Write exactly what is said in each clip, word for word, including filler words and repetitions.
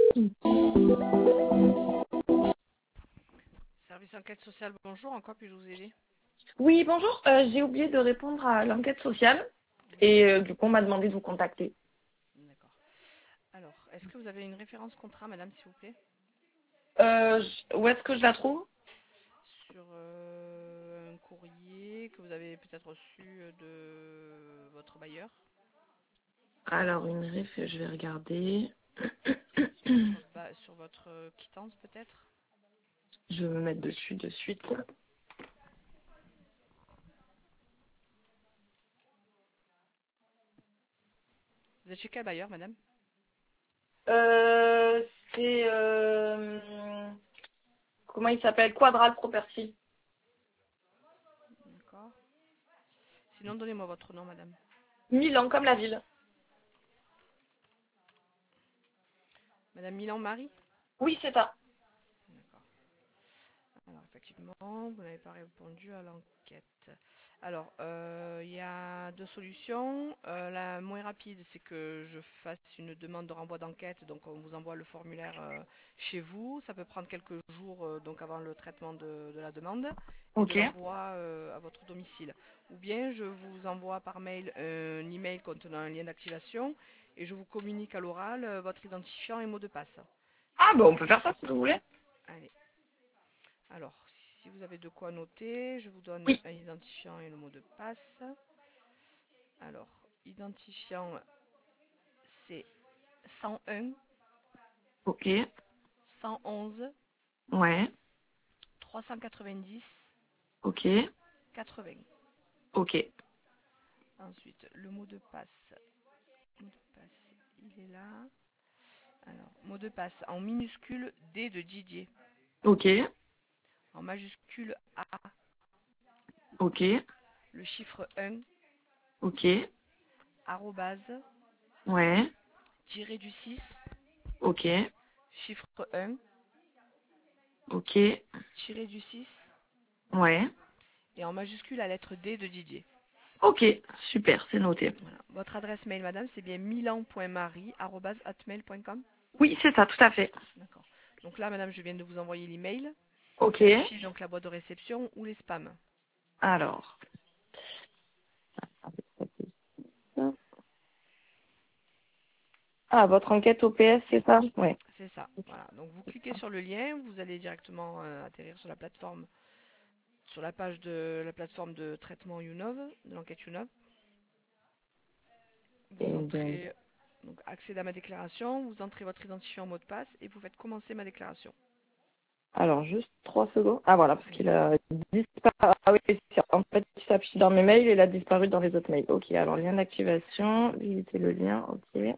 Service enquête sociale, bonjour, en quoi puis-je vous aider? Oui, bonjour. Euh, j'ai oublié de répondre à l'enquête sociale et euh, du coup, on m'a demandé de vous contacter. D'accord. Alors, est-ce que vous avez une référence contrat, madame, s'il vous plaît? Euh, je- où est-ce que je la trouve? Sur euh, un courrier que vous avez peut-être reçu de votre bailleur? Alors, une ref, je vais regarder. Sur votre, ba- sur votre quittance, peut-être? Je vais me mettre dessus de suite. Vous êtes chez quel bailleur, madame? Euh, c'est... euh, comment il s'appelle? Quadral Property. D'accord. Sinon, donnez-moi votre nom, madame. Milan, comme la ville. Madame Milan-Marie? Oui, c'est ça. D'accord. Alors, effectivement, vous n'avez pas répondu à l'enquête. Alors, euh, il y a deux solutions. Euh, la moins rapide, c'est que je fasse une demande de renvoi d'enquête. Donc, on vous envoie le formulaire euh, chez vous. Ça peut prendre quelques jours euh, donc avant le traitement de, de la demande et de Ok. l'envoi euh, à votre domicile. Ou bien, je vous envoie par mail un email contenant un lien d'activation et je vous communique à l'oral euh, votre identifiant et mot de passe. Ah, bon, on peut faire ça si vous voulez. Allez. Alors, si vous avez de quoi noter, je vous donne Oui. un identifiant et le mot de passe. Alors, identifiant, c'est cent un, Ok. cent onze, Ouais. trois cent quatre-vingt-dix, Ok. quatre-vingts. Ok. Ensuite, le mot de passe. Mot de passe, il est là. Alors, mot de passe en minuscule D de Didier. Ok. En majuscule A, Ok. le chiffre un, Ok. arrobase, Ouais. tiré du six, Ok. chiffre un, Ok. tiré du six, Ouais. et en majuscule la lettre D de Didier. Ok, super, c'est noté. Voilà. Votre adresse mail, madame, c'est bien milan point marie arobase hotmail point com. Oui, c'est ça, tout à fait. D'accord. Donc là, madame, je viens de vous envoyer l'email. Ok, Vérifiez donc la boîte de réception ou les spams. alors. Ah, votre enquête O P S, c'est ça? Oui. C'est ça. Voilà. Donc vous cliquez sur le lien, vous allez directement euh, atterrir sur la plateforme, sur la page de la plateforme de traitement YouNov, de l'enquête YouNov. Vous Et bien, entrez, donc accédez à ma déclaration, vous entrez votre identifiant mot de passe et vous faites commencer ma déclaration. alors, juste trois secondes. Ah, voilà, parce qu'il Allez-y. a disparu. Ah oui, c'est- en fait, il s'affiche dans mes mails et il a disparu dans les autres mails. Ok, alors, lien d'activation, visiter le lien, ok.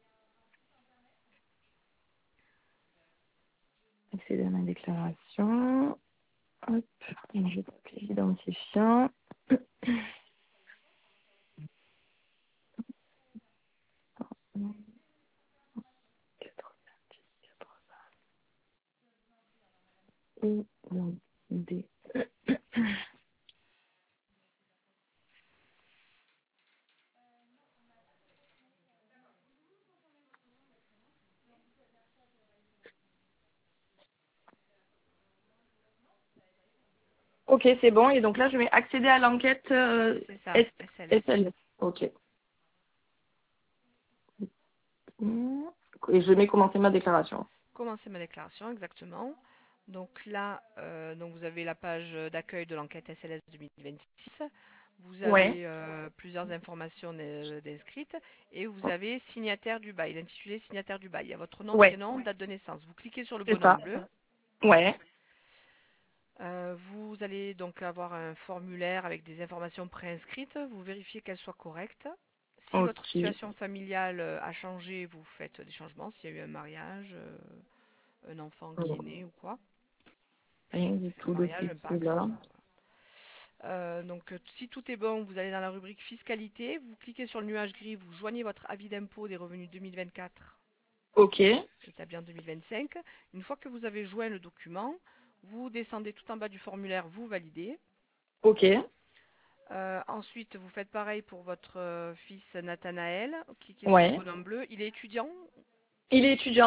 Accéder à ma déclaration. Hop, je tape l'identifiant. Et donc, D. Ok, c'est bon. Et donc là, je vais accéder à l'enquête euh, C'est ça, S- S L S. SL. Ok. Et je vais commencer ma déclaration. Commencer ma déclaration, exactement. Donc là, euh, donc vous avez la page d'accueil de l'enquête S L S deux mille vingt-six. Vous Ouais, avez euh, plusieurs informations d'inscrites et vous avez signataire du bail, l'intitulé signataire du bail. Il y a votre nom, ouais, prénom, date de naissance. Vous cliquez sur le c'est ça. bonhomme bleu. Ouais, Euh, vous allez donc avoir un formulaire avec des informations préinscrites. Vous vérifiez qu'elles soient correctes. Si votre ok. situation familiale euh, a changé, vous faites des changements. S'il y a eu un mariage, euh, un enfant qui est Non, né ou quoi. rien du Un tout de mariage, tout un pacte. cela. Euh, donc, euh, si tout est bon, vous allez dans la rubrique fiscalité, vous cliquez sur le nuage gris, vous joignez votre avis d'impôt des revenus deux mille vingt-quatre Ok, établi en deux mille vingt-cinq. Une fois que vous avez joint le document, vous descendez tout en bas du formulaire, vous validez. ok. Euh, ensuite, vous faites pareil pour votre euh, fils Nathanaël, cliquez sur le Ouais. bonhomme bleu. Il est étudiant? Il est étudiant, ouais.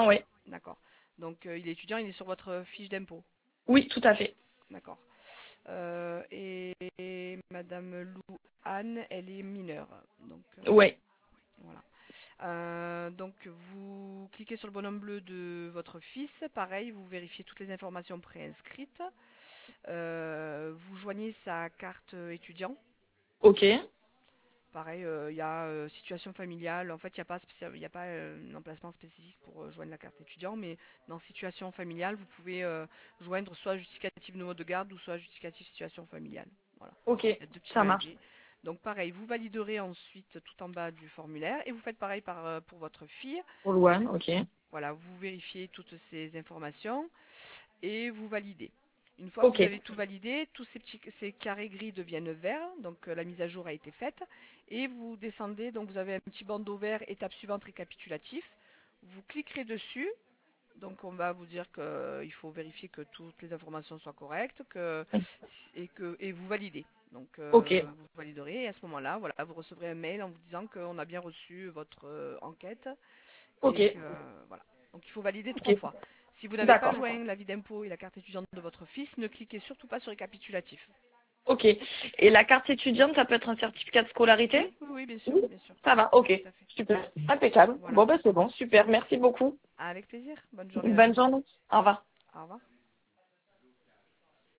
D'accord. Donc, euh, il est étudiant, il est sur votre fiche d'impôt. Oui, tout à fait. D'accord. Euh, et, et Madame Lou Anne, elle est mineure. Donc, euh, Ouais. voilà. Euh, donc, vous cliquez sur le bonhomme bleu de votre fils. Pareil, vous vérifiez toutes les informations préinscrites. Euh, vous joignez sa carte étudiant. Ok. Pareil, euh, il y a euh, situation familiale. En fait, il n'y a pas, spécial- il y a pas euh, un emplacement spécifique pour euh, joindre la carte étudiant, mais dans situation familiale, vous pouvez euh, joindre soit justificatif de mode de garde ou soit justificatif situation familiale. Voilà. Ok. Il y a deux petites Ça marche. valider. Donc pareil, vous validerez ensuite tout en bas du formulaire et vous faites pareil par, euh, pour votre fille. Pour Louane, ok. Voilà, vous vérifiez toutes ces informations et vous validez. Une fois que Ok. vous avez tout validé, tous ces petits ces carrés gris deviennent verts, donc euh, la mise à jour a été faite. Et vous descendez, donc vous avez un petit bandeau vert, étape suivante récapitulatif. Vous cliquerez dessus, donc on va vous dire qu'il faut vérifier que toutes les informations soient correctes que, et, que, et vous validez. Donc Ok. euh, vous validerez et à ce moment-là, voilà, vous recevrez un mail en vous disant qu'on a bien reçu votre euh, enquête Ok. et que voilà. Donc il faut valider trois Ok. fois. Si vous n'avez pas D'accord. joint l'avis d'impôt et la carte étudiante de votre fils, ne cliquez surtout pas sur récapitulatif. Ok. Et la carte étudiante, ça peut être un certificat de Oui, scolarité? oui, oui, bien sûr, Oui. bien sûr. Ça va, ok. Tout à fait. Super. Impeccable. Voilà. Bon, ben c'est bon, super. Merci beaucoup. Avec plaisir. Bonne journée, Bonne madame. journée. Au revoir. Au revoir.